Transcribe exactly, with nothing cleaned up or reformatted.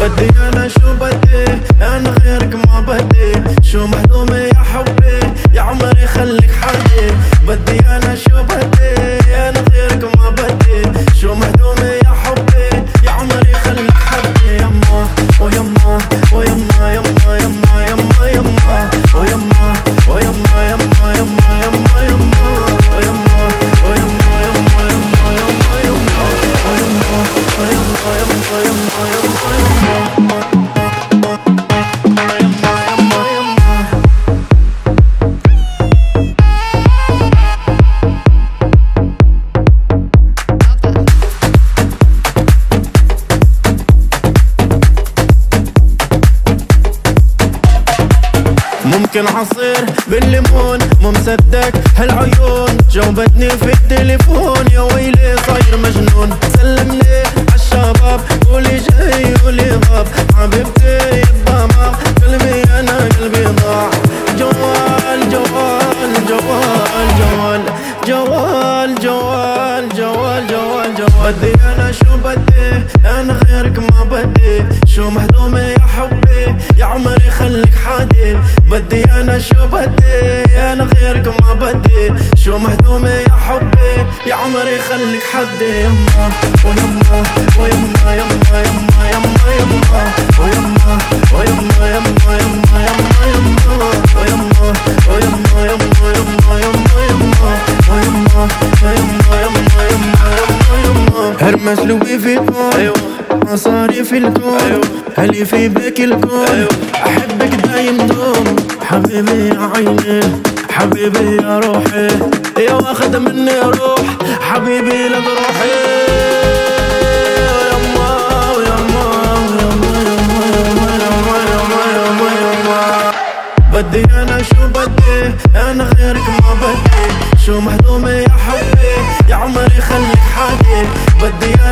بدي انا شو بدي انا غيرك ما بدي شو مهضومة يا حبي يا عمري خليك حدي بدي انا شو بدي انا غيرك ما بدي شو مهضومة يا حبي يا عمري خليك حدي يما ويما ويما يما يما يما يما ويما ويما يما يما يما يما ويما ويما يما يما يما يما ويما ويما يما يما يما يما ممكن عصير بالليمون مو مصدق هالعيون جاوبتني في التليفون يا ويلي صاير مجنون سلمني عالشباب قولي جاي قولي غاب حبيبتي الضمع قلبي انا قلبي ضاع جوال جوال جوال جوال جوال جوال جوال جوال جوال بدي انا شو بدي انا غيرك ما بدي شو مهضومة يا حبي يا عمري خليك حدي بدي انا شو بدي انا غيرك ما بدي شو مهضومة يا حبي يا عمري خليك حدي يما ويما ويما يما يما يما يما ويما ويما يما يما يما يما ويما ويما يما يما يما يما ويما ويما يما يما يما يما هرمس لوي في الكون مصاري في الكون هلي في بك الكون احبك دايم دوم حبيبي يا عيني حبيبي يا روحي يا واخد مني روح حبيبي لك روحي يما يما يما يما يما يما يما يما بدي انا شو بدي انا غيرك ما بدي شو مهضومة يا حبي يا عمري خليك حدي بدي